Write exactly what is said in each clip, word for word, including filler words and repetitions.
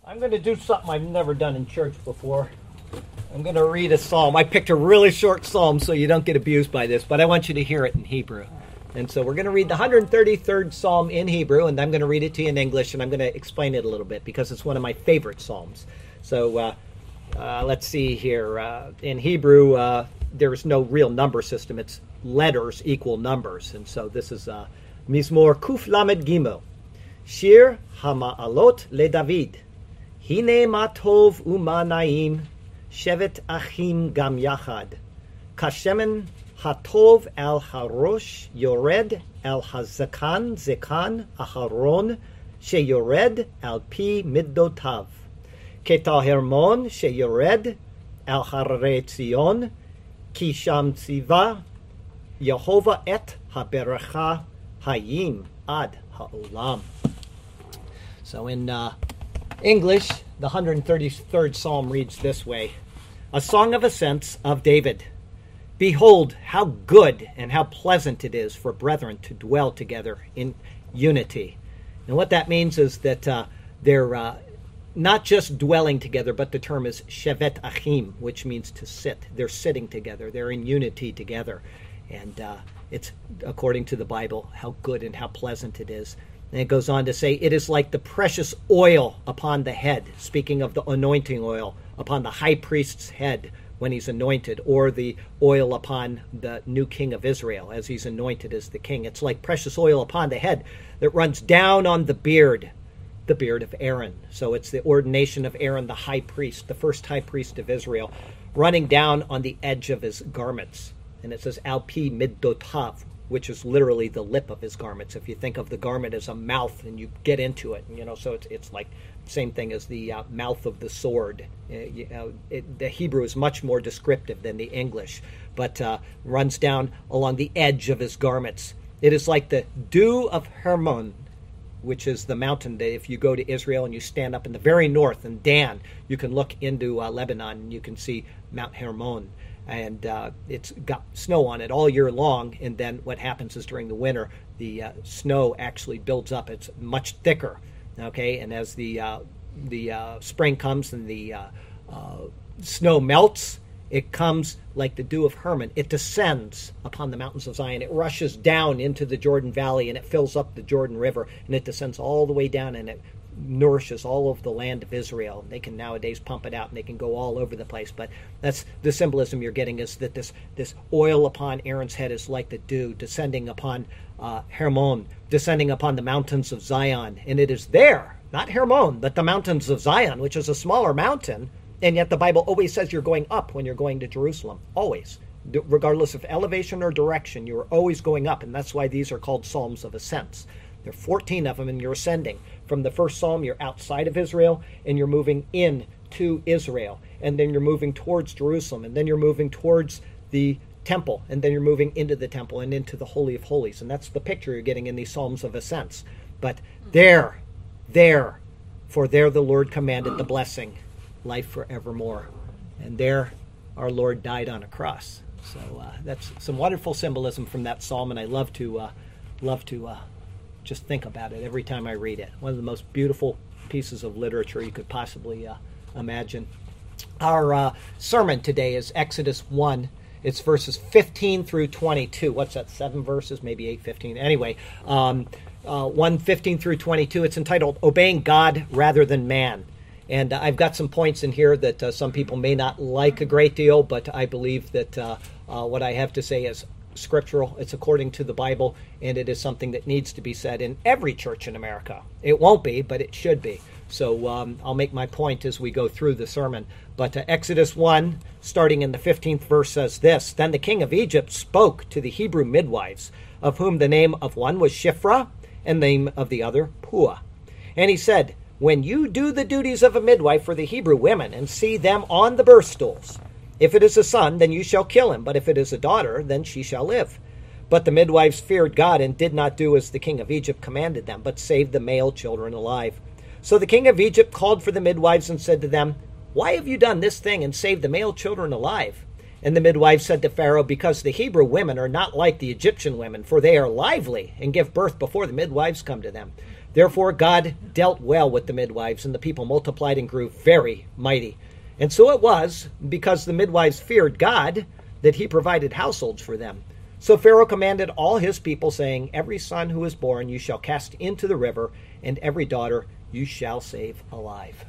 I'm going to do something I've never done in church before. I'm going to read a psalm. I picked a really short psalm so you don't get abused by this, but I want you to hear it in Hebrew. And so we're going to read the one hundred thirty-third psalm in Hebrew, and I'm going to read it to you in English, and I'm going to explain it a little bit because it's one of my favorite psalms. So uh, uh, let's see here. Uh, in Hebrew, uh, there's no real number system. It's letters equal numbers. And so this is uh, Mizmor Kuf Lamed Gimel. Shir HaMa'alot LeDavid. Hine ma tov u'ma na'im, shevet achim gam yachad. Kashemen hatov al harosh yored al hazakan zekan aharon sheyored al pi middotav. Ketah Hermon sheyored al harare Tzion, ki sham tziva Yehovah et haberacha hayim ad ha'olam. So in uh, English, the one hundred thirty-third Psalm reads this way: A song of ascents of David. Behold, how good and how pleasant it is for brethren to dwell together in unity. And what that means is that uh, they're uh, not just dwelling together, but the term is shevet achim, which means to sit. They're sitting together. They're in unity together. And uh, it's, according to the Bible, how good and how pleasant it is. And it goes on to say, it is like the precious oil upon the head, speaking of the anointing oil upon the high priest's head when he's anointed, or the oil upon the new king of Israel as he's anointed as the king. It's like precious oil upon the head that runs down on the beard, the beard of Aaron. So it's the ordination of Aaron, the high priest, the first high priest of Israel, running down on the edge of his garments. And it says, al pi middotav, which is literally the lip of his garments. If you think of the garment as a mouth and you get into it, you know, so it's it's like the same thing as the uh, mouth of the sword. Uh, you know, it, the Hebrew is much more descriptive than the English, but uh, runs down along the edge of his garments. It is like the dew of Hermon, which is the mountain that if you go to Israel and you stand up in the very north in Dan, you can look into uh, Lebanon and you can see Mount Hermon. And uh, it's got snow on it all year long. And then what happens is during the winter, the uh, snow actually builds up. It's much thicker, okay? And as the uh, the uh, spring comes and the uh, uh, snow melts, it comes like the dew of Hermon. It descends upon the mountains of Zion. It rushes down into the Jordan Valley, and it fills up the Jordan River, and it descends all the way down, and it nourishes all of the land of Israel. They can nowadays pump it out and they can go all over the place, but that's the symbolism you're getting, is that this this oil upon Aaron's head is like the dew descending upon uh, Hermon, descending upon the mountains of Zion. And it is there, not Hermon, but the mountains of Zion, which is a smaller mountain, and yet the Bible always says you're going up when you're going to Jerusalem, always. Regardless of elevation or direction, you're always going up, and that's why these are called Psalms of Ascents. There are fourteen of them, and you're ascending. From the first psalm, you're outside of Israel, and you're moving in to Israel. And then you're moving towards Jerusalem, and then you're moving towards the temple, and then you're moving into the temple and into the Holy of Holies. And that's the picture you're getting in these Psalms of Ascents. But there, there, for there the Lord commanded the blessing, life forevermore. And there our Lord died on a cross. So uh, that's some wonderful symbolism from that psalm, and I love to, uh, love to, uh, just think about it every time I read it. One of the most beautiful pieces of literature you could possibly uh, imagine. Our uh, sermon today is Exodus one. It's verses fifteen through twenty-two. What's that, seven verses? Maybe eight, fifteen. Anyway, um, uh, one, fifteen through twenty-two. It's entitled Obeying God Rather Than Man. And uh, I've got some points in here that uh, some people may not like a great deal, but I believe that uh, uh, what I have to say is scriptural. It's according to the Bible, and it is something that needs to be said in every church in America. It won't be, but it should be. So um, I'll make my point as we go through the sermon. But uh, Exodus one, starting in the fifteenth verse, says this: Then the king of Egypt spoke to the Hebrew midwives, of whom the name of one was Shiphrah, and the name of the other Puah. And he said, When you do the duties of a midwife for the Hebrew women, and see them on the birth stools, if it is a son, then you shall kill him, but if it is a daughter, then she shall live. But the midwives feared God and did not do as the king of Egypt commanded them, but saved the male children alive. So the king of Egypt called for the midwives and said to them, Why have you done this thing and saved the male children alive? And the midwives said to Pharaoh, because the Hebrew women are not like the Egyptian women, for they are lively and give birth before the midwives come to them. Therefore God dealt well with the midwives, and the people multiplied and grew very mighty. And so it was, because the midwives feared God, that he provided households for them. So Pharaoh commanded all his people, saying, every son who is born you shall cast into the river, and every daughter you shall save alive.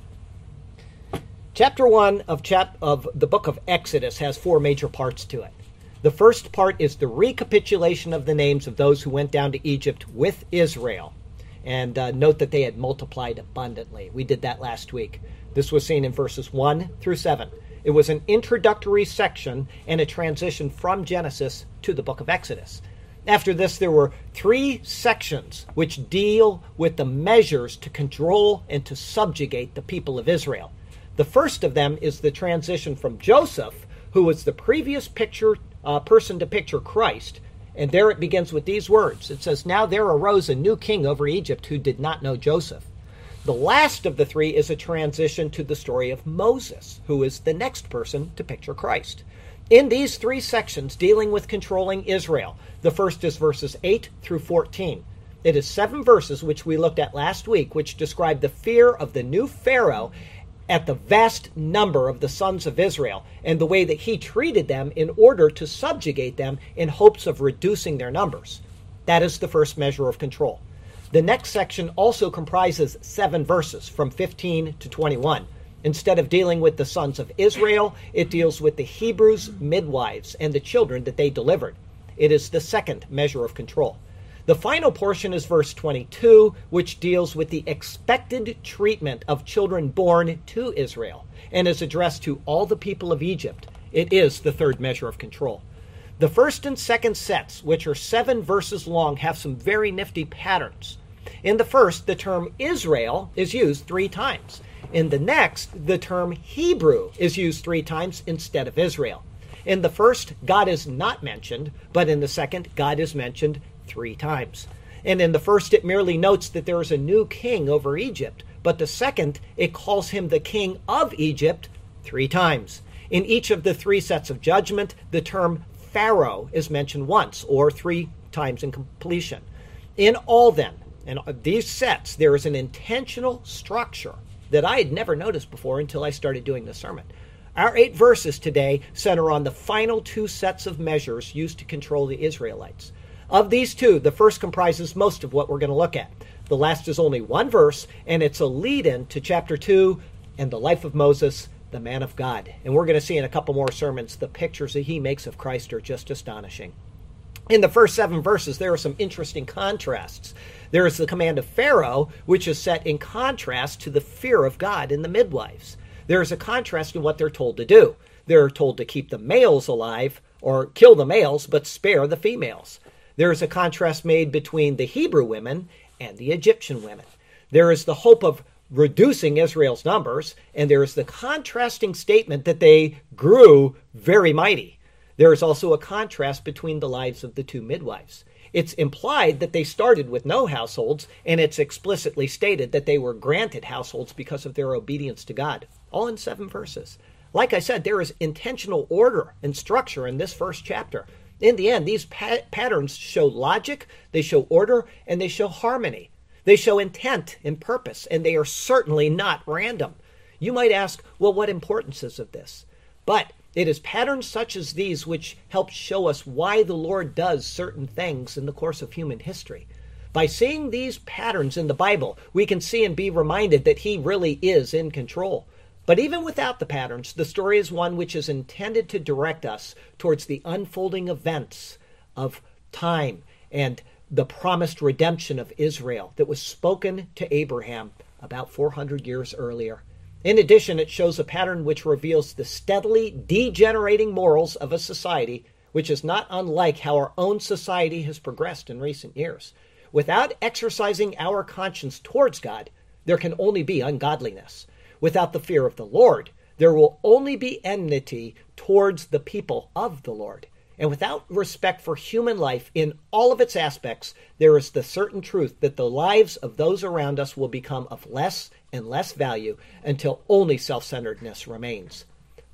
Chapter one of, chap- of the book of Exodus has four major parts to it. The first part is the recapitulation of the names of those who went down to Egypt with Israel. And uh, note that they had multiplied abundantly. We did that last week. This was seen in verses one through seven. It was an introductory section and a transition from Genesis to the book of Exodus. After this, there were three sections which deal with the measures to control and to subjugate the people of Israel. The first of them is the transition from Joseph, who was the previous picture uh, person to picture Christ. And there it begins with these words. It says, now there arose a new king over Egypt who did not know Joseph. The last of the three is a transition to the story of Moses, who is the next person to picture Christ. In these three sections dealing with controlling Israel, the first is verses eight through fourteen. It is seven verses which we looked at last week, which describe the fear of the new Pharaoh at the vast number of the sons of Israel and the way that he treated them in order to subjugate them in hopes of reducing their numbers. That is the first measure of control. The next section also comprises seven verses from fifteen to twenty-one. Instead of dealing with the sons of Israel, it deals with the Hebrews' midwives and the children that they delivered. It is the second measure of control. The final portion is verse twenty-two, which deals with the expected treatment of children born to Israel and is addressed to all the people of Egypt. It is the third measure of control. The first and second sets, which are seven verses long, have some very nifty patterns. In the first, the term Israel is used three times. In the next, the term Hebrew is used three times instead of Israel. In the first, God is not mentioned, but in the second, God is mentioned three times. And in the first, it merely notes that there is a new king over Egypt, but the second, it calls him the king of Egypt three times. In each of the three sets of judgment, the term Pharaoh is mentioned once, or three times in completion. In all then, in these sets, there is an intentional structure that I had never noticed before until I started doing the sermon. Our eight verses today center on the final two sets of measures used to control the Israelites. Of these two, the first comprises most of what we're going to look at. The last is only one verse, and it's a lead-in to chapter two and the life of Moses, the man of God. And we're going to see in a couple more sermons, the pictures that he makes of Christ are just astonishing. In the first seven verses, there are some interesting contrasts. There is the command of Pharaoh, which is set in contrast to the fear of God in the midwives. There is a contrast in what they're told to do. They're told to keep the males alive, or kill the males, but spare the females. There is a contrast made between the Hebrew women and the Egyptian women. There is the hope of reducing Israel's numbers, and there is the contrasting statement that they grew very mighty. There is also a contrast between the lives of the two midwives. It's implied that they started with no households, and it's explicitly stated that they were granted households because of their obedience to God. All in seven verses. Like I said, there is intentional order and structure in this first chapter. In the end, these pa- patterns show logic, they show order, and they show harmony. They show intent and purpose, and they are certainly not random. You might ask, well, what importance is of this? But it is patterns such as these which help show us why the Lord does certain things in the course of human history. By seeing these patterns in the Bible, we can see and be reminded that he really is in control. But even without the patterns, the story is one which is intended to direct us towards the unfolding events of time and the promised redemption of Israel that was spoken to Abraham about four hundred years earlier. In addition, it shows a pattern which reveals the steadily degenerating morals of a society, which is not unlike how our own society has progressed in recent years. Without exercising our conscience towards God, there can only be ungodliness. Without the fear of the Lord, there will only be enmity towards the people of the Lord. And without respect for human life in all of its aspects, there is the certain truth that the lives of those around us will become of less and less value until only self-centeredness remains.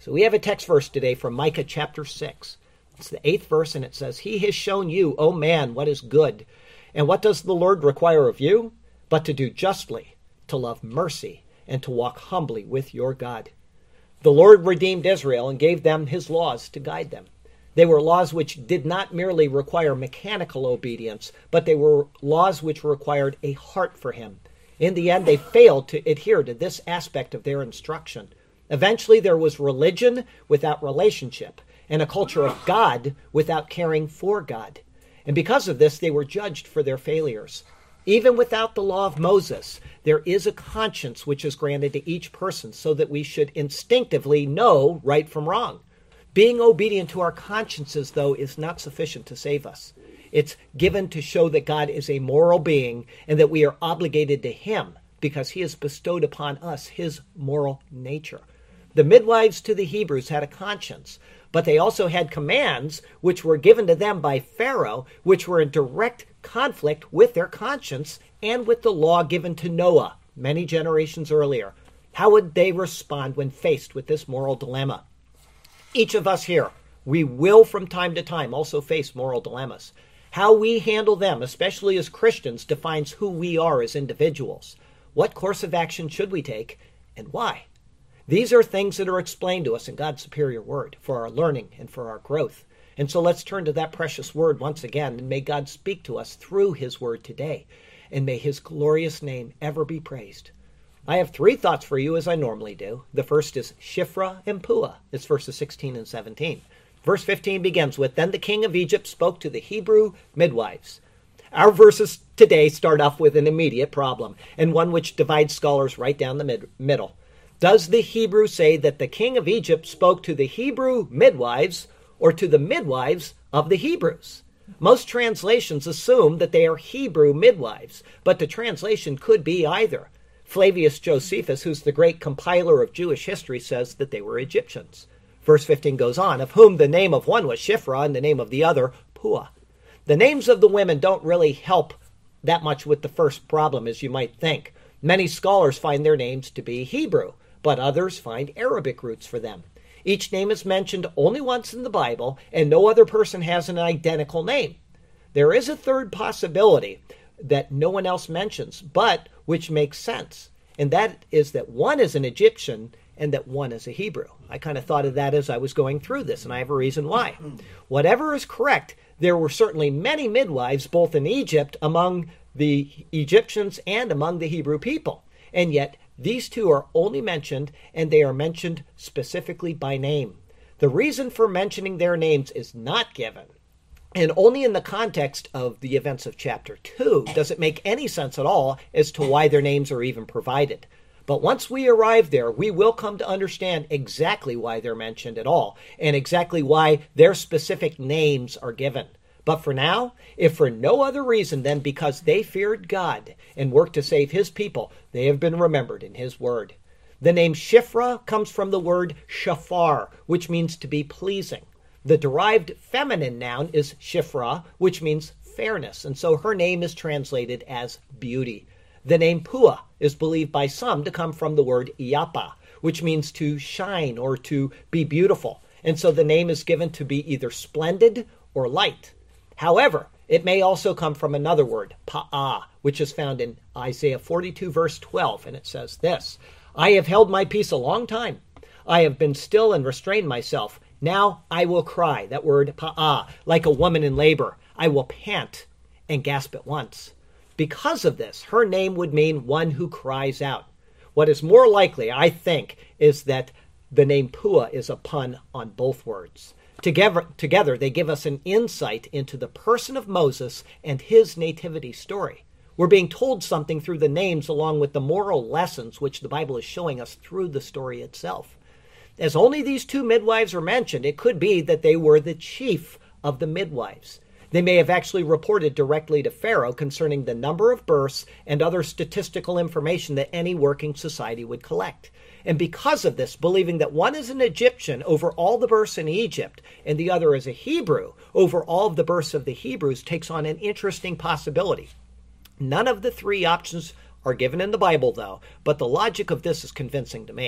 So we have a text verse today from Micah chapter six. It's the eighth verse, and it says, He has shown you, O man, what is good. And what does the Lord require of you? But to do justly, to love mercy, and to walk humbly with your God. The Lord redeemed Israel and gave them his laws to guide them. They were laws which did not merely require mechanical obedience, but they were laws which required a heart for him. In the end, they failed to adhere to this aspect of their instruction. Eventually, there was religion without relationship, and a culture of God without caring for God. And because of this, they were judged for their failures. Even without the law of Moses, there is a conscience which is granted to each person so that we should instinctively know right from wrong. Being obedient to our consciences, though, is not sufficient to save us. It's given to show that God is a moral being and that we are obligated to him because he has bestowed upon us his moral nature. The midwives to the Hebrews had a conscience, but they also had commands which were given to them by Pharaoh, which were in direct conflict with their conscience and with the law given to Noah many generations earlier. How would they respond when faced with this moral dilemma? Each of us here, we will from time to time also face moral dilemmas. How we handle them, especially as Christians, defines who we are as individuals. What course of action should we take, and why? These are things that are explained to us in God's superior word for our learning and for our growth. And so let's turn to that precious word once again, and may God speak to us through his word today, and may his glorious name ever be praised. I have three thoughts for you as I normally do. The first is Shiphrah and Puah. It's verses sixteen and seventeen. Verse fifteen begins with, Then the king of Egypt spoke to the Hebrew midwives. Our verses today start off with an immediate problem, and one which divides scholars right down the mid- middle. Does the Hebrew say that the king of Egypt spoke to the Hebrew midwives or to the midwives of the Hebrews? Most translations assume that they are Hebrew midwives, but the translation could be either. Flavius Josephus, who's the great compiler of Jewish history, says that they were Egyptians. Verse fifteen goes on, of whom the name of one was Shiphrah and the name of the other Puah. The names of the women don't really help that much with the first problem, as you might think. Many scholars find their names to be Hebrew, but others find Arabic roots for them. Each name is mentioned only once in the Bible, and no other person has an identical name. There is a third possibility that no one else mentions, but which makes sense, and that is that one is an Egyptian and that one is a Hebrew. I kind of thought of that as I was going through this, and I have a reason why. Whatever is correct, there were certainly many midwives both in Egypt among the Egyptians and among the Hebrew people, and yet these two are only mentioned, and they are mentioned specifically by name. The reason for mentioning their names is not given, and only in the context of the events of chapter two does it make any sense at all as to why their names are even provided. But once we arrive there, we will come to understand exactly why they're mentioned at all, and exactly why their specific names are given. But for now, if for no other reason than because they feared God and worked to save his people, they have been remembered in his word. The name Shiphrah comes from the word shafar, which means to be pleasing. The derived feminine noun is Shiphrah, which means fairness, and so her name is translated as beauty. The name Puah is believed by some to come from the word Yapa, which means to shine or to be beautiful, and so the name is given to be either splendid or light. However, it may also come from another word, Pa'ah, which is found in Isaiah forty-two, verse twelve, and it says this, I have held my peace a long time. I have been still and restrained myself. Now I will cry, that word Pa'ah, like a woman in labor. I will pant and gasp at once. Because of this, her name would mean one who cries out. What is more likely, I think, is that the name Puah is a pun on both words. Together, together, they give us an insight into the person of Moses and his nativity story. We're being told something through the names along with the moral lessons which the Bible is showing us through the story itself. As only these two midwives are mentioned, it could be that they were the chief of the midwives. They may have actually reported directly to Pharaoh concerning the number of births and other statistical information that any working society would collect. And because of this, believing that one is an Egyptian over all the births in Egypt and the other is a Hebrew over all of the births of the Hebrews takes on an interesting possibility. None of the three options are given in the Bible, though, but the logic of this is convincing to me.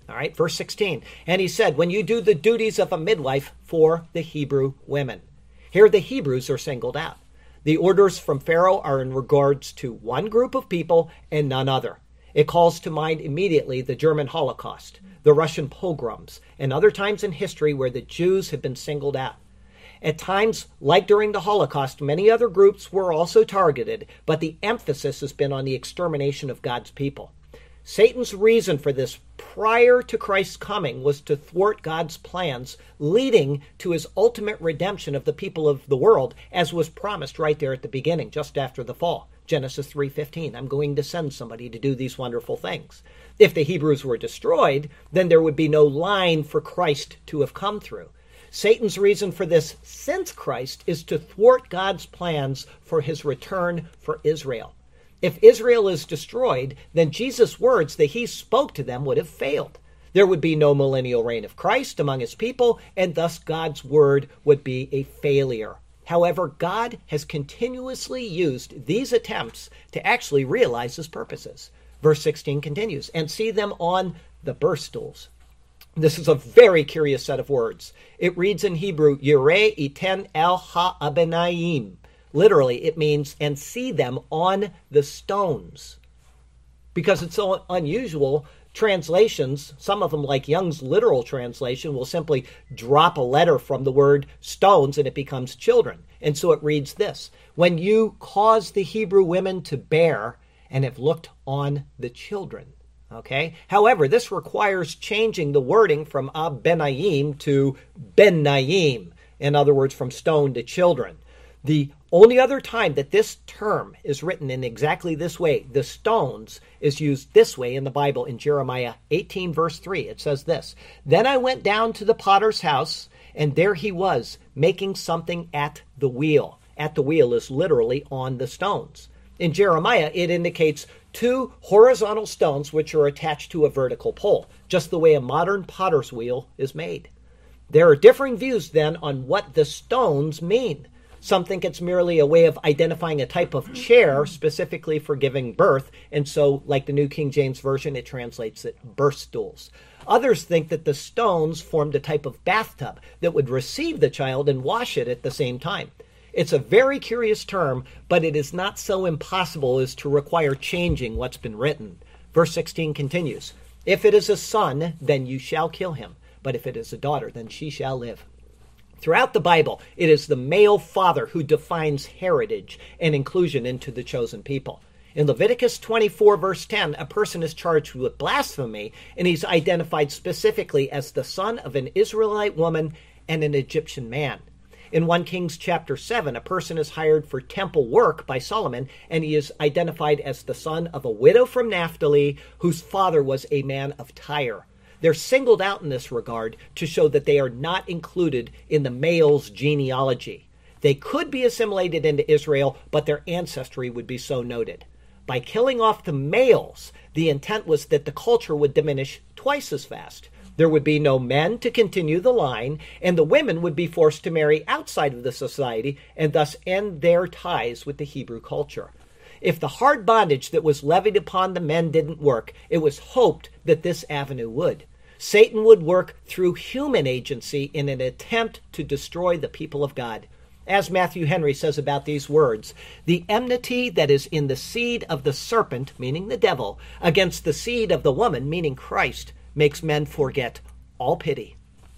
All right, verse sixteen. And he said, when you do the duties of a midwife for the Hebrew women. Here the Hebrews are singled out. The orders from Pharaoh are in regards to one group of people and none other. It calls to mind immediately the German Holocaust, the Russian pogroms, and other times in history where the Jews have been singled out. At times, like during the Holocaust, many other groups were also targeted, but the emphasis has been on the extermination of God's people. Satan's reason for this prior to Christ's coming was to thwart God's plans, leading to his ultimate redemption of the people of the world, as was promised right there at the beginning, just after the fall. Genesis three fifteen, I'm going to send somebody to do these wonderful things. If the Hebrews were destroyed, then there would be no line for Christ to have come through. Satan's reason for this since Christ is to thwart God's plans for his return for Israel. If Israel is destroyed, then Jesus' words that he spoke to them would have failed. There would be no millennial reign of Christ among his people, and thus God's word would be a failure. However, God has continuously used these attempts to actually realize his purposes. Verse sixteen continues, and see them on the birth stools. This is a very curious set of words. It reads in Hebrew, Yireh iten el ha'abenayim. Literally, it means, and see them on the stones. Because it's so unusual, translations, some of them like Young's literal translation, will simply drop a letter from the word stones and it becomes children. And so it reads this, when you cause the Hebrew women to bear and have looked on the children. Okay. However, this requires changing the wording from Abenayim to Benayim. In other words, from stone to children. The only other time that this term is written in exactly this way, the stones, is used this way in the Bible in Jeremiah eighteen, verse three. It says this, then I went down to the potter's house, and there he was, making something at the wheel. At the wheel is literally on the stones. In Jeremiah, it indicates two horizontal stones which are attached to a vertical pole, just the way a modern potter's wheel is made. There are differing views then on what the stones mean. Some think it's merely a way of identifying a type of chair specifically for giving birth, and so, like the New King James Version, it translates it birth stools. Others think that the stones formed a type of bathtub that would receive the child and wash it at the same time. It's a very curious term, but it is not so impossible as to require changing what's been written. Verse sixteen continues, if it is a son, then you shall kill him, but if it is a daughter, then she shall live. Throughout the Bible, it is the male father who defines heritage and inclusion into the chosen people. In Leviticus twenty-four, verse ten, a person is charged with blasphemy, and he's identified specifically as the son of an Israelite woman and an Egyptian man. In First Kings chapter seven, a person is hired for temple work by Solomon, and he is identified as the son of a widow from Naphtali, whose father was a man of Tyre. They're singled out in this regard to show that they are not included in the male's genealogy. They could be assimilated into Israel, but their ancestry would be so noted. By killing off the males, the intent was that the culture would diminish twice as fast. There would be no men to continue the line, and the women would be forced to marry outside of the society and thus end their ties with the Hebrew culture. If the hard bondage that was levied upon the men didn't work, it was hoped that this avenue would. Satan would work through human agency in an attempt to destroy the people of God. As Matthew Henry says about these words, the enmity that is in the seed of the serpent, meaning the devil, against the seed of the woman, meaning Christ, makes men forget all pity.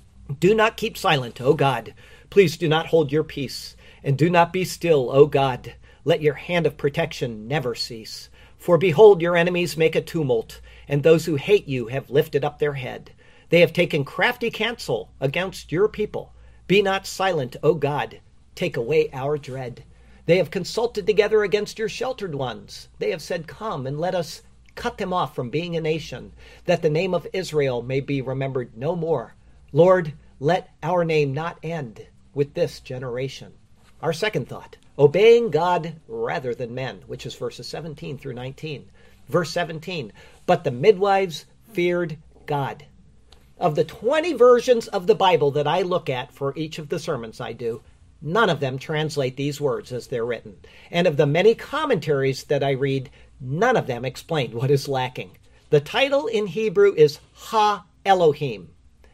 Do not keep silent, O God. Please do not hold your peace, and do not be still, O God. Let your hand of protection never cease. For behold, your enemies make a tumult, and those who hate you have lifted up their head. They have taken crafty counsel against your people. Be not silent, O God. Take away our dread. They have consulted together against your sheltered ones. They have said, come and let us cut them off from being a nation, that the name of Israel may be remembered no more. Lord, let our name not end with this generation. Our second thought, obeying God rather than men, which is verses seventeen through nineteen. Verse seventeen, but the midwives feared God. Of the twenty versions of the Bible that I look at for each of the sermons I do, none of them translate these words as they're written. And of the many commentaries that I read, none of them explain what is lacking. The title in Hebrew is Ha Elohim.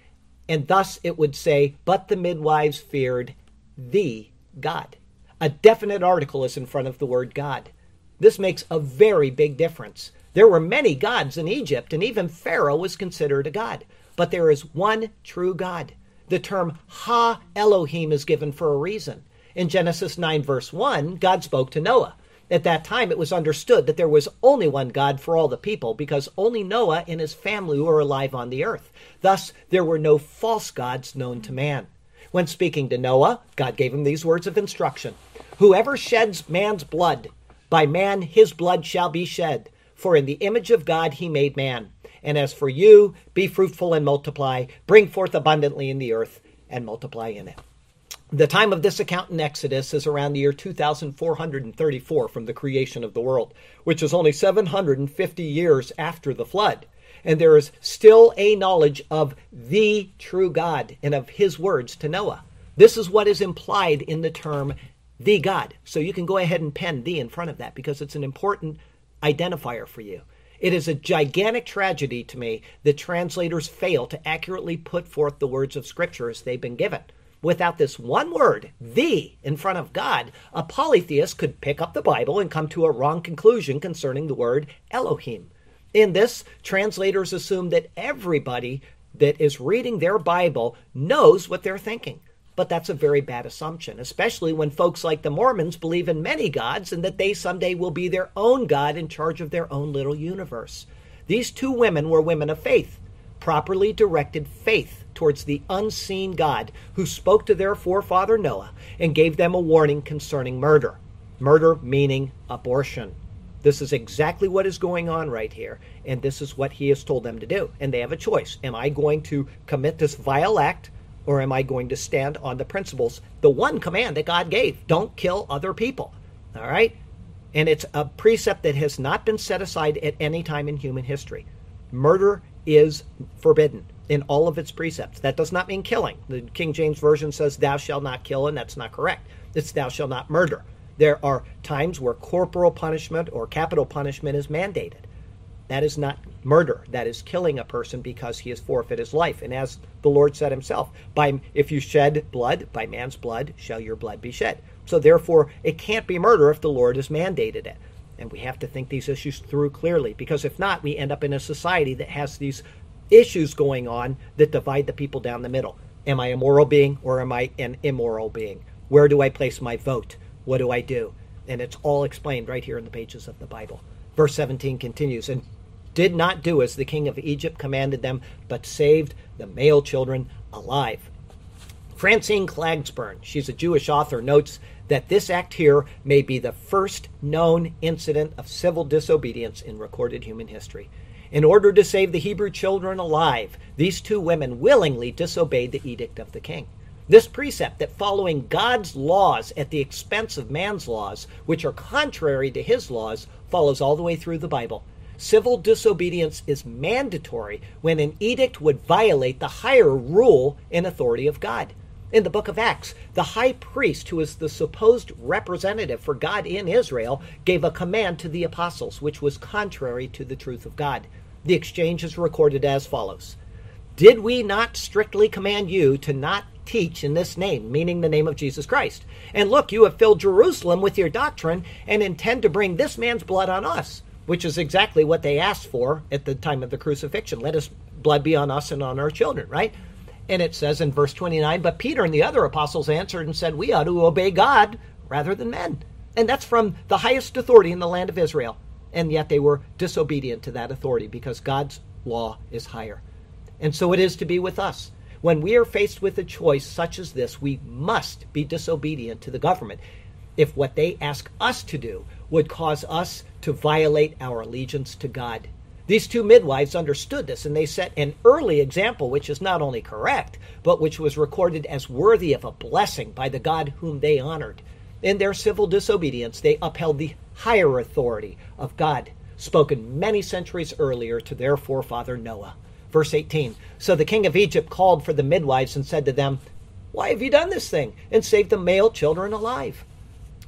And thus it would say, but the midwives feared the God. A definite article is in front of the word God. This makes a very big difference. There were many gods in Egypt, and even Pharaoh was considered a god. But there is one true God. The term Ha Elohim is given for a reason. In Genesis nine verse one, God spoke to Noah. At that time, it was understood that there was only one God for all the people, because only Noah and his family were alive on the earth. Thus, there were no false gods known to man. When speaking to Noah, God gave him these words of instruction. Whoever sheds man's blood, by man his blood shall be shed. For in the image of God he made man. And as for you, be fruitful and multiply, bring forth abundantly in the earth, and multiply in it. The time of this account in Exodus is around the year two thousand four hundred thirty-four from the creation of the world, which is only seven hundred fifty years after the flood. And there is still a knowledge of the true God and of his words to Noah. This is what is implied in the term the God. So you can go ahead and pen the in front of that because it's an important identifier for you. It is a gigantic tragedy to me that translators fail to accurately put forth the words of Scripture as they've been given. Without this one word, the, in front of God, a polytheist could pick up the Bible and come to a wrong conclusion concerning the word Elohim. In this, translators assume that everybody that is reading their Bible knows what they're thinking. But that's a very bad assumption, especially when folks like the Mormons believe in many gods and that they someday will be their own God in charge of their own little universe. These two women were women of faith, properly directed faith towards the unseen God who spoke to their forefather Noah and gave them a warning concerning murder. Murder meaning abortion. This is exactly what is going on right here, and this is what he has told them to do. And they have a choice. Am I going to commit this vile act, or am I going to stand on the principles, the one command that God gave? Don't kill other people. All right? And it's a precept that has not been set aside at any time in human history. Murder is forbidden in all of its precepts. That does not mean killing. The King James Version says, thou shalt not kill, and that's not correct. It's thou shalt not murder. There are times where corporal punishment or capital punishment is mandated. That is not murder. That is killing a person because he has forfeited his life. And as the Lord said himself, by if you shed blood, by man's blood shall your blood be shed. So therefore, it can't be murder if the Lord has mandated it. And we have to think these issues through clearly, because if not, we end up in a society that has these issues going on that divide the people down the middle. Am I a moral being or am I an immoral being? Where do I place my vote? What do I do? And it's all explained right here in the pages of the Bible. Verse seventeen continues, and did not do as the king of Egypt commanded them, but saved the male children alive. Francine Klagsburn, she's a Jewish author, notes that this act here may be the first known incident of civil disobedience in recorded human history. In order to save the Hebrew children alive, these two women willingly disobeyed the edict of the king. This precept that following God's laws at the expense of man's laws, which are contrary to his laws, follows all the way through the Bible. Civil disobedience is mandatory when an edict would violate the higher rule and authority of God. In the book of Acts, the high priest, who is the supposed representative for God in Israel, gave a command to the apostles, which was contrary to the truth of God. The exchange is recorded as follows. Did we not strictly command you to not teach in this name, meaning the name of Jesus Christ? And look, you have filled Jerusalem with your doctrine and intend to bring this man's blood on us, which is exactly what they asked for at the time of the crucifixion. Let his blood be on us and on our children, right? And it says in verse twenty-nine, but Peter and the other apostles answered and said, we ought to obey God rather than men. And that's from the highest authority in the land of Israel. And yet they were disobedient to that authority because God's law is higher. And so it is to be with us. When we are faced with a choice such as this, we must be disobedient to the government if what they ask us to do would cause us to violate our allegiance to God. These two midwives understood this, and they set an early example which is not only correct, but which was recorded as worthy of a blessing by the God whom they honored. In their civil disobedience, they upheld the higher authority of God, spoken many centuries earlier to their forefather Noah. Verse eighteen, so the king of Egypt called for the midwives and said to them, why have you done this thing and saved the male children alive?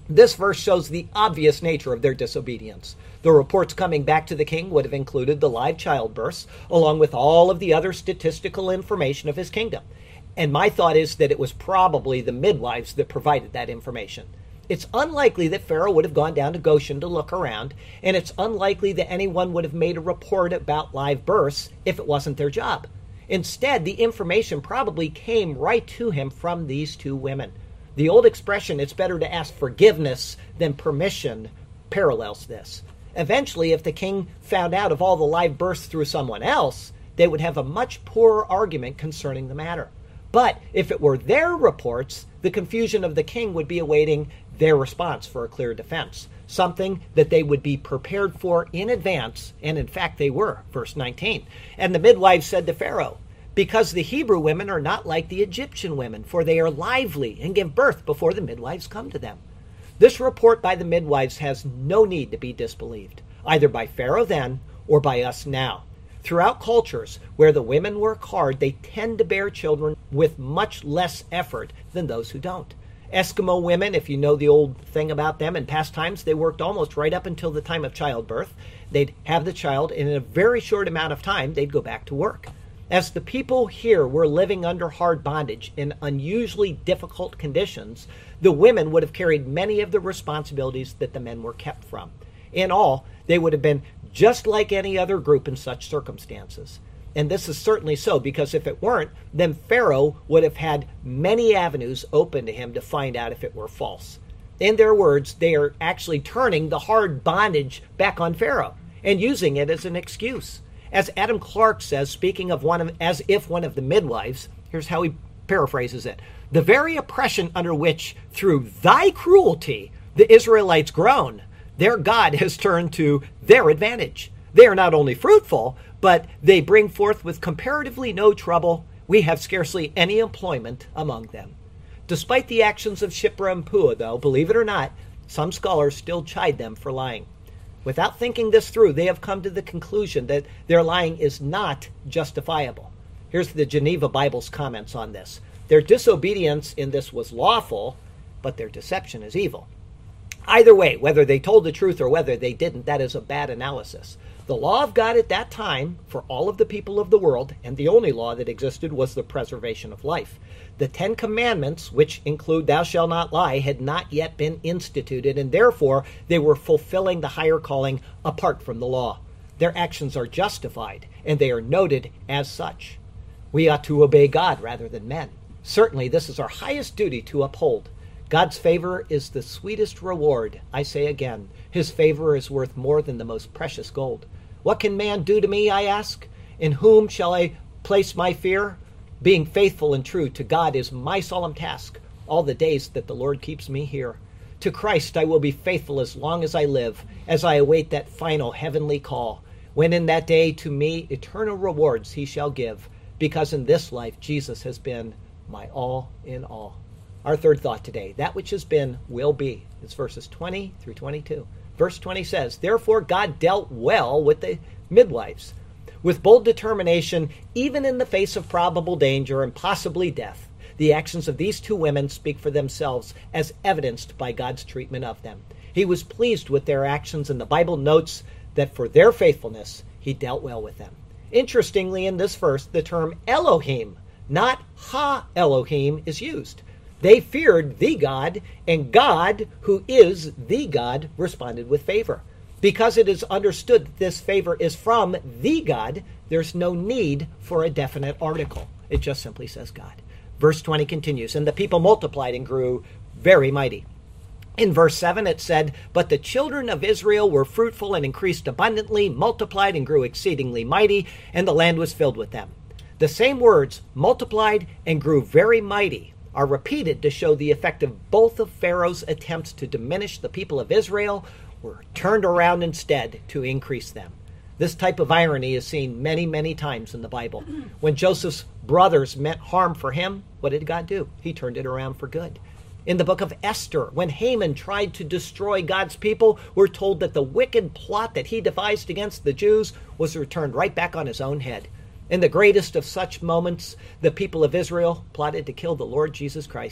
This verse shows the obvious nature of their disobedience. The reports coming back to the king would have included the live childbirths, along with all of the other statistical information of his kingdom. And my thought is that it was probably the midwives that provided that information. It's unlikely that Pharaoh would have gone down to Goshen to look around, and it's unlikely that anyone would have made a report about live births if it wasn't their job. Instead, the information probably came right to him from these two women. The old expression, it's better to ask forgiveness than permission, parallels this. Eventually, if the king found out of all the live births through someone else, they would have a much poorer argument concerning the matter. But if it were their reports, the confusion of the king would be awaiting their response for a clear defense, something that they would be prepared for in advance, and in fact they were. Verse nineteen. And the midwives said to Pharaoh, because the Hebrew women are not like the Egyptian women, for they are lively and give birth before the midwives come to them. This report by the midwives has no need to be disbelieved, either by Pharaoh then or by us now. Throughout cultures where the women work hard, they tend to bear children with much less effort than those who don't. Eskimo women, if you know the old thing about them, in past times, they worked almost right up until the time of childbirth. They'd have the child, and in a very short amount of time, they'd go back to work. As the people here were living under hard bondage in unusually difficult conditions, the women would have carried many of the responsibilities that the men were kept from. In all, they would have been just like any other group in such circumstances. And this is certainly so, because if it weren't, then Pharaoh would have had many avenues open to him to find out if it were false. In their words, they are actually turning the hard bondage back on Pharaoh and using it as an excuse. As Adam Clarke says, speaking of one of, as if one of the midwives, here's how he paraphrases it. The very oppression under which, through thy cruelty, the Israelites groan, their God has turned to their advantage. They are not only fruitful, but they bring forth with comparatively no trouble. We have scarcely any employment among them. Despite the actions of Shiphrah and Puah, though, believe it or not, some scholars still chide them for lying. Without thinking this through, they have come to the conclusion that their lying is not justifiable. Here's the Geneva Bible's comments on this. Their disobedience in this was lawful, but their deception is evil. Either way, whether they told the truth or whether they didn't, that is a bad analysis. The law of God at that time, for all of the people of the world, and the only law that existed, was the preservation of life. The Ten Commandments, which include thou shalt not lie, had not yet been instituted, and therefore they were fulfilling the higher calling apart from the law. Their actions are justified, and they are noted as such. We ought to obey God rather than men. Certainly, this is our highest duty to uphold. God's favor is the sweetest reward. I say again, his favor is worth more than the most precious gold. What can man do to me, I ask? In whom shall I place my fear? Being faithful and true to God is my solemn task, all the days that the Lord keeps me here. To Christ I will be faithful as long as I live, as I await that final heavenly call, when in that day to me eternal rewards he shall give, because in this life Jesus has been my all in all. Our third thought today, that which has been will be. It's verses twenty through twenty-two. Verse twenty says, therefore God dealt well with the midwives, with bold determination, even in the face of probable danger and possibly death. The actions of these two women speak for themselves, as evidenced by God's treatment of them. He was pleased with their actions, and the Bible notes that for their faithfulness, he dealt well with them. Interestingly, in this verse, the term Elohim, not Ha-Elohim, is used. They feared the God, and God, who is the God, responded with favor. Because it is understood that this favor is from the God, there's no need for a definite article. It just simply says God. Verse twenty continues, and the people multiplied and grew very mighty. In verse seven it said, but the children of Israel were fruitful and increased abundantly, multiplied and grew exceedingly mighty, and the land was filled with them. The same words, multiplied and grew very mighty, are repeated to show the effect of both of Pharaoh's attempts to diminish the people of Israel were turned around instead to increase them. This type of irony is seen many, many times in the Bible. When Joseph's brothers meant harm for him, what did God do? He turned it around for good. In the book of Esther, when Haman tried to destroy God's people, we're told that the wicked plot that he devised against the Jews was returned right back on his own head. In the greatest of such moments, the people of Israel plotted to kill the Lord Jesus Christ.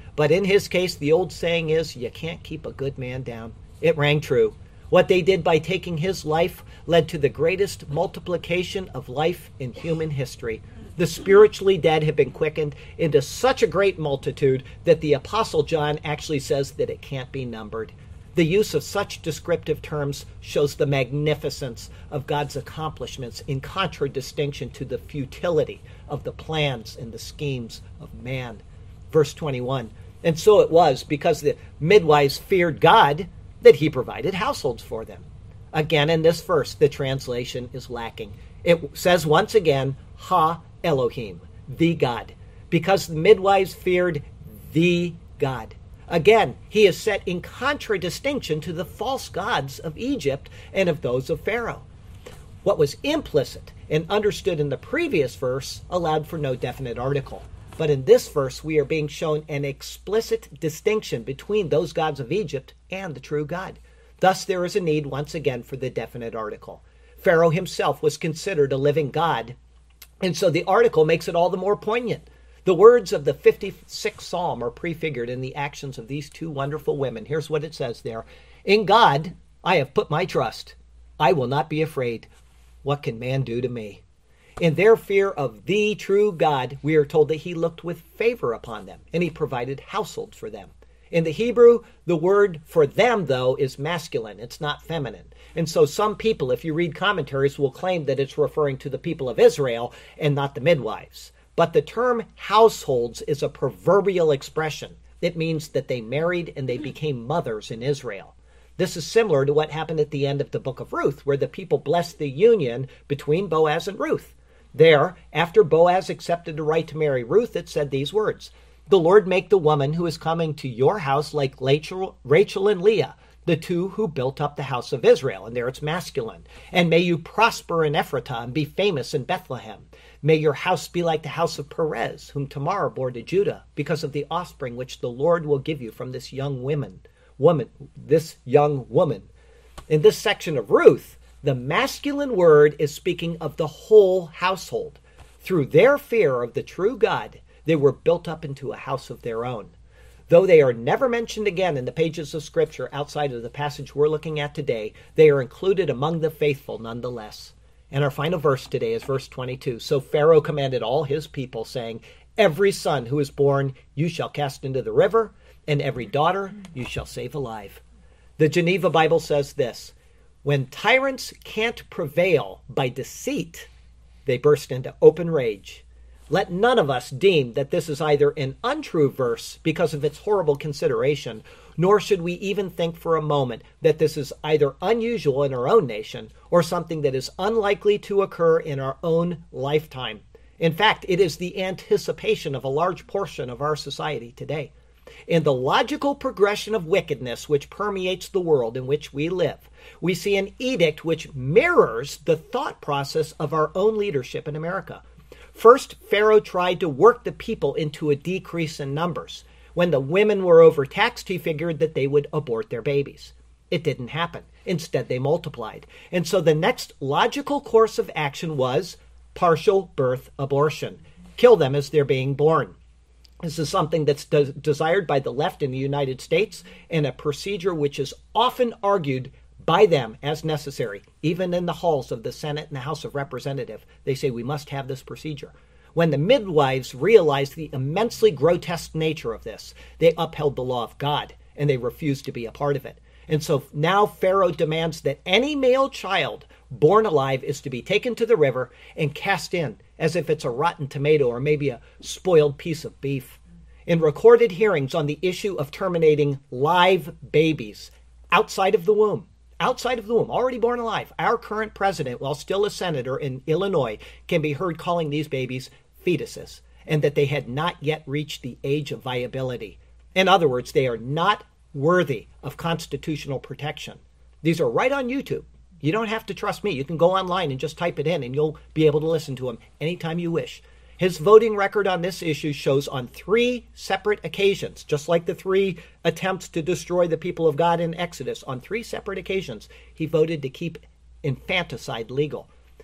But in his case, the old saying is, you can't keep a good man down. It rang true. What they did by taking his life led to the greatest multiplication of life in human history. The spiritually dead have been quickened into such a great multitude that the Apostle John actually says that it can't be numbered. The use of such descriptive terms shows the magnificence of God's accomplishments in contradistinction to the futility of the plans and the schemes of man. Verse twenty-one, and so it was, because the midwives feared God, that he provided households for them. Again, in this verse, the translation is lacking. It says once again, Ha Elohim, the God, because the midwives feared the God. Again, he is set in contradistinction to the false gods of Egypt and of those of Pharaoh. What was implicit and understood in the previous verse allowed for no definite article. But in this verse, we are being shown an explicit distinction between those gods of Egypt and the true God. Thus, there is a need once again for the definite article. Pharaoh himself was considered a living god, and so the article makes it all the more poignant. The words of the fifty-sixth Psalm are prefigured in the actions of these two wonderful women. Here's what it says there. In God I have put my trust. I will not be afraid. What can man do to me? In their fear of the true God, we are told that he looked with favor upon them, and he provided households for them. In the Hebrew, the word for them, though, is masculine. It's not feminine. And so some people, if you read commentaries, will claim that it's referring to the people of Israel and not the midwives. But the term households is a proverbial expression. It means that they married and they became mothers in Israel. This is similar to what happened at the end of the book of Ruth, where the people blessed the union between Boaz and Ruth. There, after Boaz accepted the right to marry Ruth, it said these words, the Lord make the woman who is coming to your house like Rachel, Rachel and Leah, the two who built up the house of Israel. And there it's masculine. And may you prosper in Ephratah and be famous in Bethlehem. May your house be like the house of Perez, whom Tamar bore to Judah, because of the offspring which the Lord will give you from this young woman, woman, this young woman. In this section of Ruth, the masculine word is speaking of the whole household. Through their fear of the true God, they were built up into a house of their own. Though they are never mentioned again in the pages of Scripture outside of the passage we're looking at today, they are included among the faithful nonetheless. And our final verse today is verse twenty-two. So Pharaoh commanded all his people, saying, every son who is born you shall cast into the river, and every daughter you shall save alive. The Geneva Bible says this, when tyrants can't prevail by deceit, they burst into open rage. Let none of us deem that this is either an untrue verse because of its horrible consideration, nor should we even think for a moment that this is either unusual in our own nation or something that is unlikely to occur in our own lifetime. In fact, it is the anticipation of a large portion of our society today. In the logical progression of wickedness which permeates the world in which we live, we see an edict which mirrors the thought process of our own leadership in America. First, Pharaoh tried to work the people into a decrease in numbers. When the women were overtaxed, he figured that they would abort their babies. It didn't happen. Instead, they multiplied. And so the next logical course of action was partial birth abortion. Kill them as they're being born. This is something that's de- desired by the left in the United States, and a procedure which is often argued by them as necessary. Even in the halls of the Senate and the House of Representatives, they say we must have this procedure. When the midwives realized the immensely grotesque nature of this, they upheld the law of God, and they refused to be a part of it. And so now Pharaoh demands that any male child born alive is to be taken to the river and cast in as if it's a rotten tomato or maybe a spoiled piece of beef. In recorded hearings on the issue of terminating live babies outside of the womb, outside of the womb, already born alive, our current president, while still a senator in Illinois, can be heard calling these babies fetuses, and that they had not yet reached the age of viability. In other words, they are not worthy of constitutional protection. These are right on YouTube. You don't have to trust me. You can go online and just type it in, and you'll be able to listen to him anytime you wish. His voting record on this issue shows on three separate occasions, just like the three attempts to destroy the people of God in Exodus, on three separate occasions, he voted to keep infanticide legal.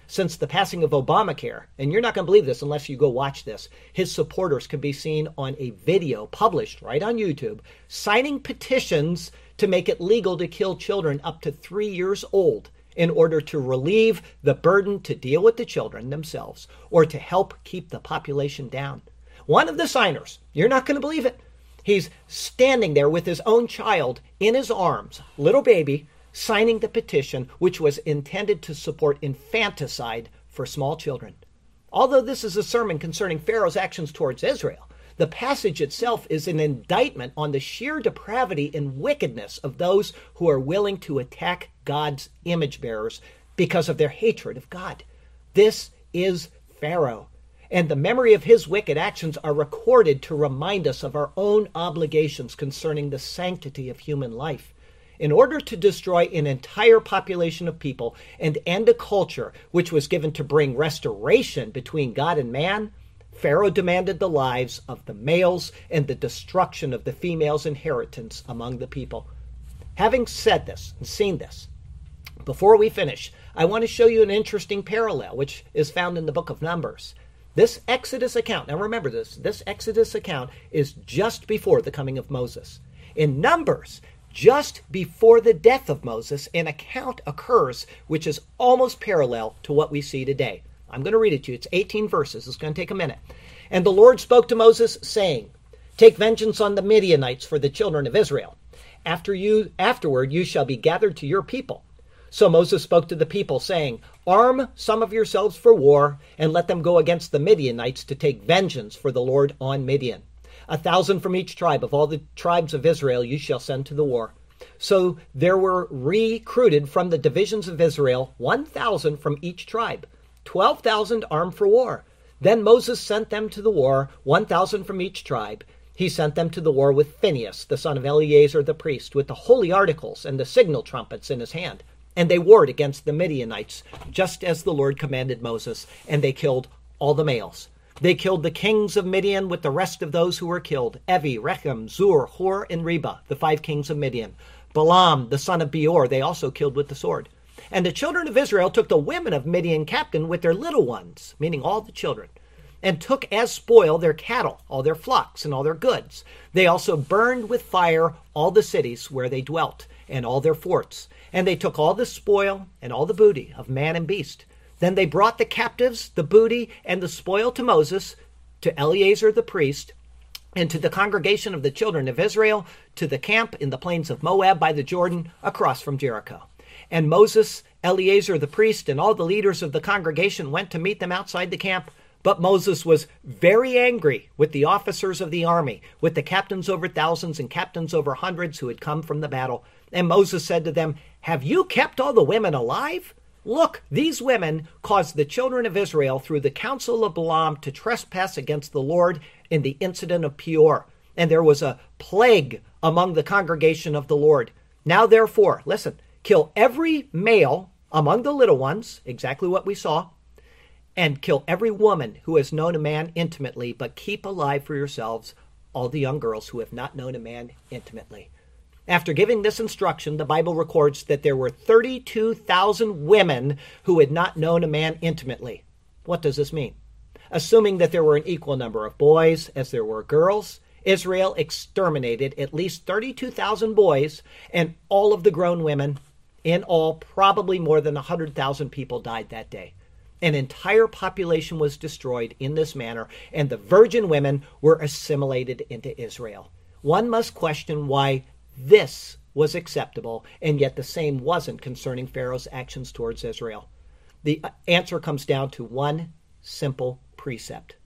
Since the passing of Obamacare, and you're not going to believe this unless you go watch this, his supporters can be seen on a video published right on YouTube, signing petitions to make it legal to kill children up to three years old in order to relieve the burden to deal with the children themselves or to help keep the population down. One of the signers, you're not going to believe it, he's standing there with his own child in his arms, little baby, signing the petition, which was intended to support infanticide for small children. Although this is a sermon concerning Pharaoh's actions towards Israel, the passage itself is an indictment on the sheer depravity and wickedness of those who are willing to attack God's image bearers because of their hatred of God. This is Pharaoh, and the memory of his wicked actions are recorded to remind us of our own obligations concerning the sanctity of human life. In order to destroy an entire population of people and end a culture which was given to bring restoration between God and man, Pharaoh demanded the lives of the males and the destruction of the females' inheritance among the people. Having said this and seen this, before we finish, I want to show you an interesting parallel which is found in the book of Numbers. This Exodus account, now remember this, this Exodus account is just before the coming of Moses. In Numbers, just before the death of Moses, an account occurs which is almost parallel to what we see today. I'm going to read it to you. It's eighteen verses. It's going to take a minute. And the Lord spoke to Moses, saying, "Take vengeance on the Midianites for the children of Israel. After you, afterward you shall be gathered to your people." So Moses spoke to the people, saying, "Arm some of yourselves for war, and let them go against the Midianites to take vengeance for the Lord on Midian. A thousand from each tribe of all the tribes of Israel you shall send to the war." So there were recruited from the divisions of Israel one thousand from each tribe, twelve thousand armed for war. Then Moses sent them to the war, one thousand from each tribe. He sent them to the war with Phinehas, the son of Eleazar the priest, with the holy articles and the signal trumpets in his hand. And they warred against the Midianites, just as the Lord commanded Moses, and they killed all the males. They killed the kings of Midian with the rest of those who were killed, Evi, Rechem, Zur, Hor, and Reba, the five kings of Midian. Balaam, the son of Beor, they also killed with the sword. And the children of Israel took the women of Midian captain with their little ones, meaning all the children, and took as spoil their cattle, all their flocks, and all their goods. They also burned with fire all the cities where they dwelt, and all their forts. And they took all the spoil and all the booty of man and beast. Then they brought the captives, the booty, and the spoil to Moses, to Eleazar the priest, and to the congregation of the children of Israel, to the camp in the plains of Moab by the Jordan, across from Jericho. And Moses, Eleazar the priest, and all the leaders of the congregation went to meet them outside the camp. But Moses was very angry with the officers of the army, with the captains over thousands and captains over hundreds who had come from the battle. And Moses said to them, "Have you kept all the women alive? Look, these women caused the children of Israel through the counsel of Balaam to trespass against the Lord in the incident of Peor. And there was a plague among the congregation of the Lord. Now therefore, listen, kill every male among the little ones," exactly what we saw, "and kill every woman who has known a man intimately, but keep alive for yourselves all the young girls who have not known a man intimately." After giving this instruction, the Bible records that there were thirty-two thousand women who had not known a man intimately. What does this mean? Assuming that there were an equal number of boys as there were girls, Israel exterminated at least thirty-two thousand boys, and all of the grown women. In all, probably more than one hundred thousand people died that day. An entire population was destroyed in this manner, and the virgin women were assimilated into Israel. One must question why this was acceptable, and yet the same wasn't concerning Pharaoh's actions towards Israel. The answer comes down to one simple precept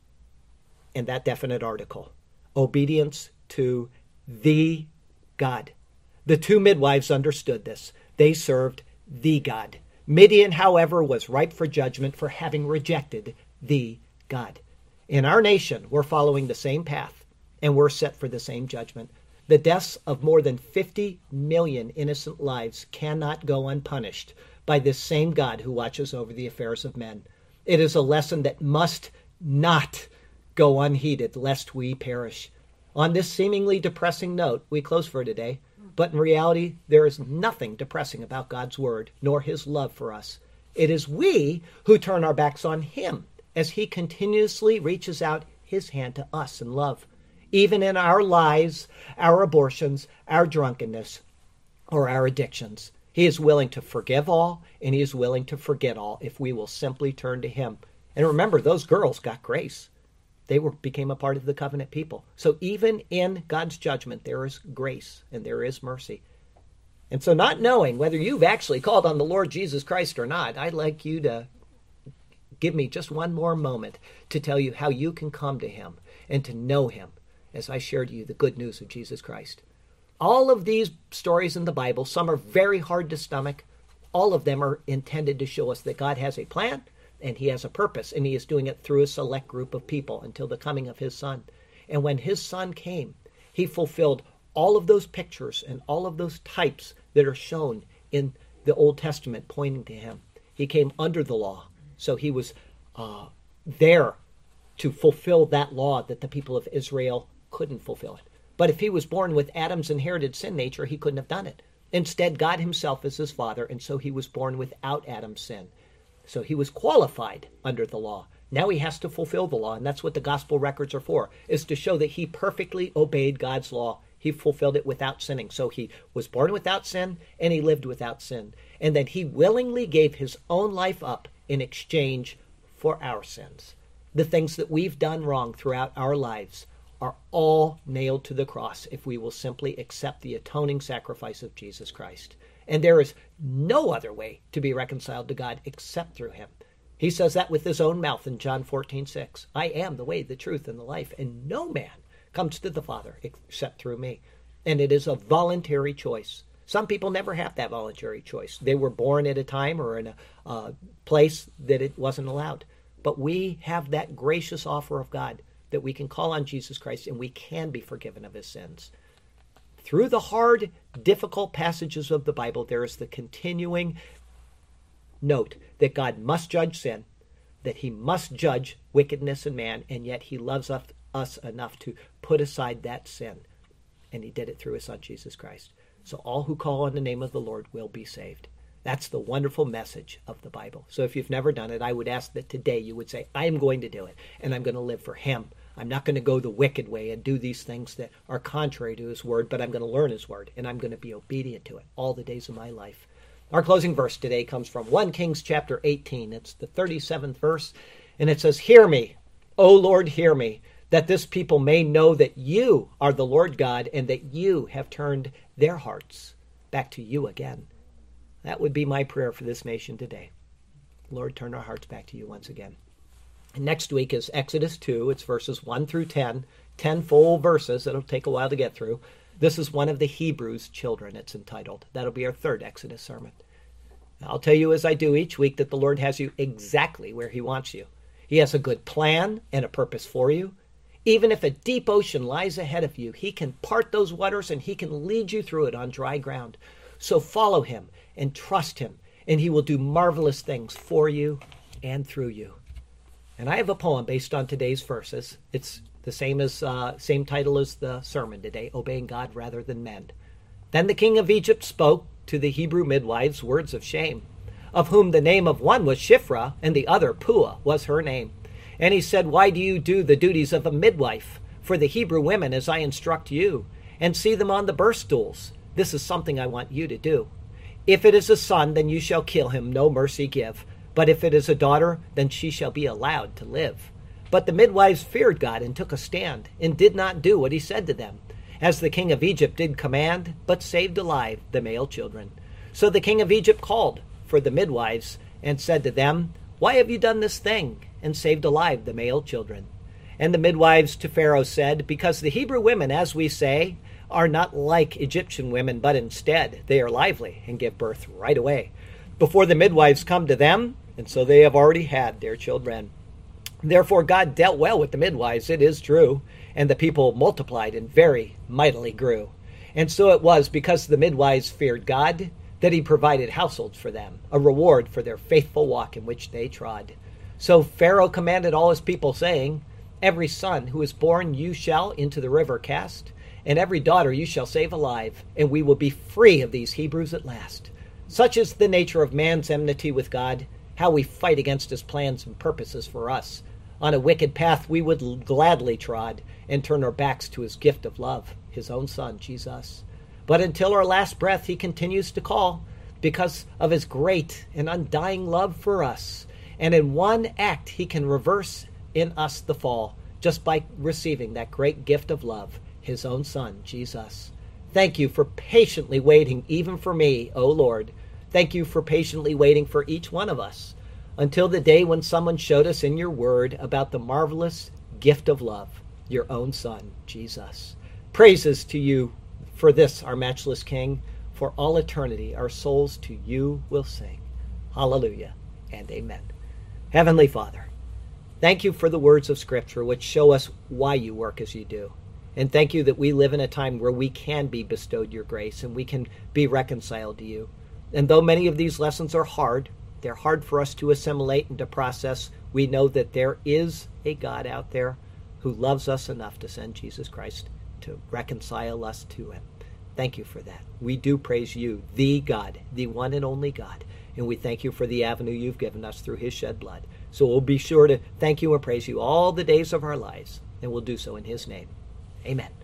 in that definite article: obedience to the God. The two midwives understood this. They served the God. Midian, however, was ripe for judgment for having rejected the God. In our nation, we're following the same path, and we're set for the same judgment. The deaths of more than fifty million innocent lives cannot go unpunished by this same God who watches over the affairs of men. It is a lesson that must not go unheeded, lest we perish. On this seemingly depressing note, we close for today. But in reality, there is nothing depressing about God's word, nor his love for us. It is we who turn our backs on him as he continuously reaches out his hand to us in love, even in our lies, our abortions, our drunkenness, or our addictions. He is willing to forgive all, and he is willing to forget all if we will simply turn to him. And remember, those girls got grace. They were became a part of the covenant people. So even in God's judgment, there is grace and there is mercy. And so not knowing whether you've actually called on the Lord Jesus Christ or not, I'd like you to give me just one more moment to tell you how you can come to him and to know him as I share to you the good news of Jesus Christ. All of these stories in the Bible, some are very hard to stomach. All of them are intended to show us that God has a plan and he has a purpose, and he is doing it through a select group of people until the coming of his son. And when his son came, he fulfilled all of those pictures and all of those types that are shown in the Old Testament pointing to him. He came under the law, so he was uh, there to fulfill that law that the people of Israel couldn't fulfill it. But if he was born with Adam's inherited sin nature, he couldn't have done it. Instead, God himself is his father, and so he was born without Adam's sin. So he was qualified under the law. Now he has to fulfill the law, and that's what the gospel records are for, is to show that he perfectly obeyed God's law. He fulfilled it without sinning. So he was born without sin, and he lived without sin. And then he willingly gave his own life up in exchange for our sins. The things that we've done wrong throughout our lives are all nailed to the cross if we will simply accept the atoning sacrifice of Jesus Christ. And there is no other way to be reconciled to God except through him. He says that with his own mouth in John fourteen six. I am the way, the truth, and the life, and no man comes to the Father except through me. And it is a voluntary choice. Some people never have that voluntary choice. They were born at a time or in a uh, place that it wasn't allowed. But we have that gracious offer of God that we can call on Jesus Christ and we can be forgiven of his sins. Through the hard, difficult passages of the Bible, there is the continuing note that God must judge sin, that he must judge wickedness in man, and yet he loves us, us enough to put aside that sin. And he did it through his son, Jesus Christ. So all who call on the name of the Lord will be saved. That's the wonderful message of the Bible. So if you've never done it, I would ask that today you would say, I am going to do it, and I'm going to live for him. I'm not going to go the wicked way and do these things that are contrary to his word, but I'm going to learn his word, and I'm going to be obedient to it all the days of my life. Our closing verse today comes from First Kings chapter eighteen. It's the thirty-seventh verse, and it says, Hear me, O Lord, hear me, that this people may know that you are the Lord God, and that you have turned their hearts back to you again. That would be my prayer for this nation today. Lord, turn our hearts back to you once again. And next week is Exodus two. It's verses one through ten. Ten full verses. It'll take a while to get through. This is one of the Hebrews' children, it's entitled. That'll be our third Exodus sermon. I'll tell you as I do each week that the Lord has you exactly where he wants you. He has a good plan and a purpose for you. Even if a deep ocean lies ahead of you, he can part those waters and he can lead you through it on dry ground. So follow him and trust him, and he will do marvelous things for you and through you. And I have a poem based on today's verses. It's the same as uh, same title as the sermon today, Obeying God Rather Than Men. Then the king of Egypt spoke to the Hebrew midwives words of shame, of whom the name of one was Shiphrah, and the other Puah was her name. And he said, Why do you do the duties of a midwife for the Hebrew women as I instruct you, and see them on the birth stools? This is something I want you to do. If it is a son, then you shall kill him, no mercy give. But if it is a daughter, then she shall be allowed to live. But the midwives feared God and took a stand, and did not do what he said to them, as the king of Egypt did command, but saved alive the male children. So the king of Egypt called for the midwives, and said to them, Why have you done this thing, and saved alive the male children? And the midwives to Pharaoh said, Because the Hebrew women, as we say, are not like Egyptian women, but instead they are lively and give birth right away, before the midwives come to them, and so they have already had their children. Therefore God dealt well with the midwives, it is true, and the people multiplied and very mightily grew. And so it was, because the midwives feared God, that he provided households for them, a reward for their faithful walk in which they trod. So Pharaoh commanded all his people, saying, Every son who is born you shall into the river cast, and every daughter you shall save alive, and we will be free of these Hebrews at last. Such is the nature of man's enmity with God. how we fight against his plans and purposes for us. On a wicked path we would gladly trod and turn our backs to his gift of love, his own Son, Jesus. But until our last breath, he continues to call because of his great and undying love for us. And in one act, he can reverse in us the fall just by receiving that great gift of love, his own Son, Jesus. Thank you for patiently waiting, even for me, O Lord. Thank you for patiently waiting for each one of us until the day when someone showed us in your word about the marvelous gift of love, your own Son, Jesus. Praises to you for this, our matchless King. For all eternity, our souls to you will sing. Hallelujah and amen. Heavenly Father, thank you for the words of Scripture which show us why you work as you do. And thank you that we live in a time where we can be bestowed your grace and we can be reconciled to you. And though many of these lessons are hard, they're hard for us to assimilate and to process, we know that there is a God out there who loves us enough to send Jesus Christ to reconcile us to him. Thank you for that. We do praise you, the God, the one and only God. And we thank you for the avenue you've given us through his shed blood. So we'll be sure to thank you and praise you all the days of our lives. And we'll do so in his name. Amen.